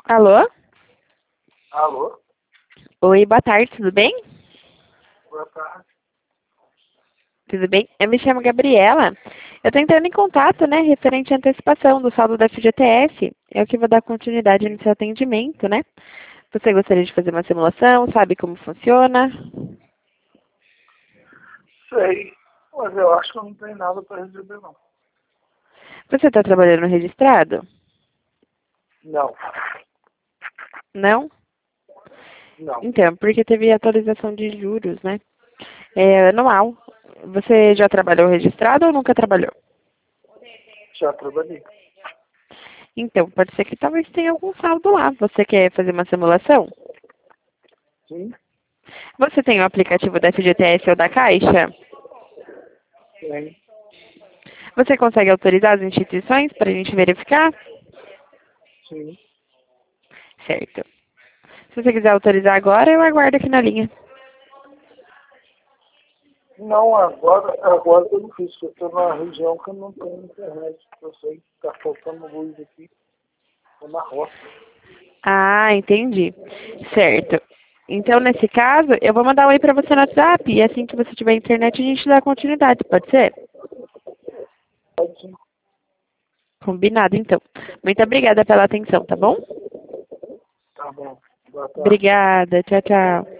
Alô? Alô? Oi, boa tarde, tudo bem? Boa tarde. Tudo bem? Eu me chamo Gabriela. Eu tô entrando em contato, né, referente à antecipação do saldo da FGTS. Eu que vou dar continuidade no seu atendimento, né? Você gostaria de fazer uma simulação? Sabe como funciona? Sei, mas eu acho que eu não tenho nada para receber, não. Você está trabalhando registrado? Não, Não? não. Então, porque teve atualização de juros, né? É anual. Você já trabalhou registrado ou nunca trabalhou? Já trabalhei. Então, pode ser que talvez tenha algum saldo lá. Você quer fazer uma simulação? Sim, Você tem o aplicativo da FGTS ou da Caixa? tem. Você consegue autorizar as instituições para a gente verificar? Sim. Certo. Se você quiser autorizar agora, eu aguardo aqui na linha. Não, agora eu não fiz, porque eu estou numa região que eu não tenho internet. Eu sei que está faltando luz aqui. Estou na roça. Ah, entendi. Certo. Então, nesse caso, eu vou mandar um oi para você no WhatsApp e assim que você tiver internet, a gente dá continuidade, pode ser? Pode sim. Combinado, então. Muito obrigada pela atenção, tá bom? Tá bom. Boa tarde. Obrigada. Tchau, tchau.